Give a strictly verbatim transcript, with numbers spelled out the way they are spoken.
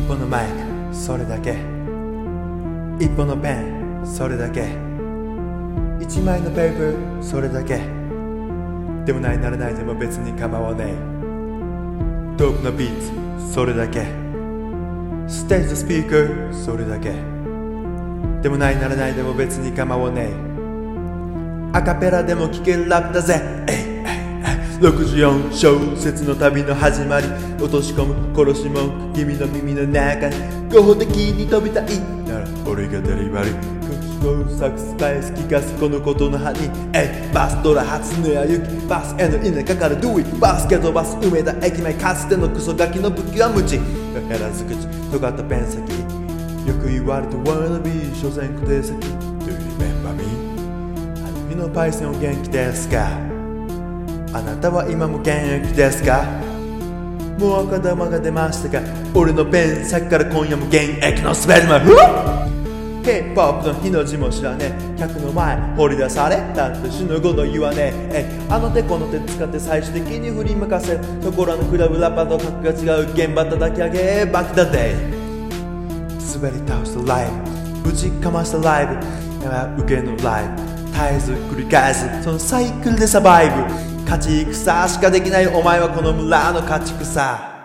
本のマイクそれだけ、一本のペンそれだけ、一枚のペーパーそれだけ。でもないならないでも別に構わねえ。ドープのビーツそれだけ、ステージのスピーカーそれだけ。でもないならないでも別に構わねえ。アカペラでも聴けるラップだぜ。ろくじゅうよん小節の旅の始まり、落とし込む殺しもん君の耳の中に合法的に飛びたいなら俺がデリバリー。サックススパイス聞かすこのことの葉に、えいバスドラ初のやゆきバスへの稲かかるドゥイバスケットバス梅田駅前かつてのクソガキの武器は無知。ヘラず口尖ったペン先よく言われて wanna be 所詮固定先 Do you remember me あの日のパイセンお元気ですか。あなたは今も現役ですか。もう赤玉が出ましたか。俺のペン先から今夜も現役の滑りまヒップホップの日の字も知らねえ。客の前掘り出されたって死ぬこと言わねえ。えあの手この手使って最終的に振り向かせところのクラブラッパーと格が違う現場叩き上げバキだぜ。滑り倒したライブぶちかましたライブ受けのライブ絶えず繰り返すそのサイクルでサバイブ。勝ち戦しかできないお前はこの村の家畜さ。